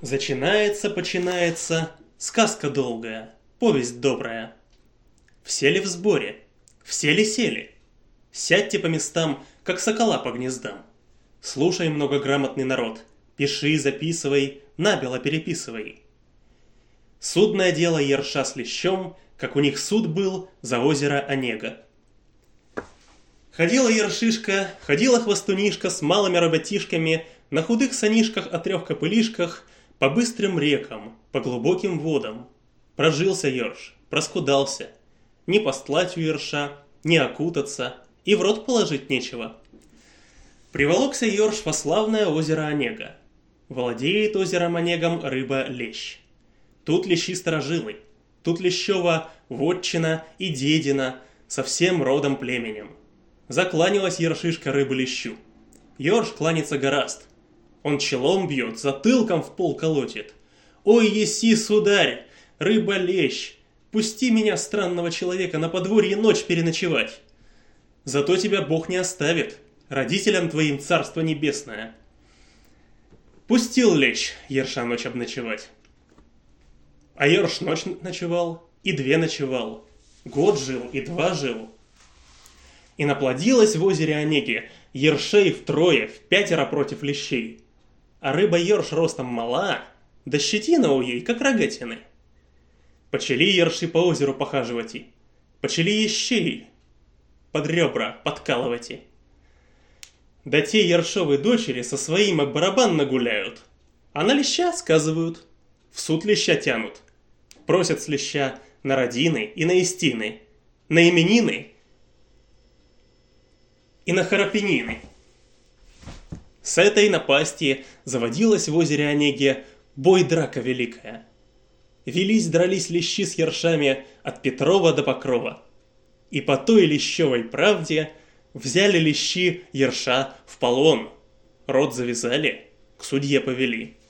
Починается сказка долгая, повесть добрая. Все ли в сборе? Все ли сели? Сядьте по местам, как сокола по гнездам. Слушай, многограмотный народ, пиши, записывай, набело переписывай. Судное дело Ерша с Лещом, как у них суд был за озеро Онега. Ходила Ершишка, ходила хвостунишка с малыми работишками на худых санишках о 3 копылишках по быстрым рекам, по глубоким водам. Прожился Ерш, проскудался. Ни постлать у Ерша, ни окутаться, и в рот положить нечего. Приволокся Ерш во славное озеро Онега. Владеет озером Онегом рыба Лещ. Тут лещи сторожилы, тут лещева вотчина и дедина со всем родом племенем. Закланялась Ершишка рыбу Лещу. Ерш кланяться гораст. Он челом бьет, затылком в пол колотит. «Ой, еси, сударь, рыба Лещ, пусти меня, странного человека, на подворье ночь переночевать. Зато тебя Бог не оставит, родителям твоим царство небесное». Пустил Лещ Ерша ночь обночевать. А Ерш ночь ночевал, и 2 ночевал, год жил, и 2 жил. И наплодилось в озере Онеге ершей втрое, в 5 против лещей. А рыба Ерш ростом мала, да щетина у ей, как рогатины. Почали ерши по озеру похаживать и, почали ещей под ребра подкалывать и. Да те ершовые дочери со своим барабан нагуляют, а на леща сказывают, в суд леща тянут. Просят с леща на родины и на истины, на именины и на хоропенины. С этой напасти заводилась в озере Онеге бой-драка великая. Дрались лещи с ершами от Петрова до Покрова. И по той лещевой правде взяли лещи ерша в полон. Рот завязали, к судье повели.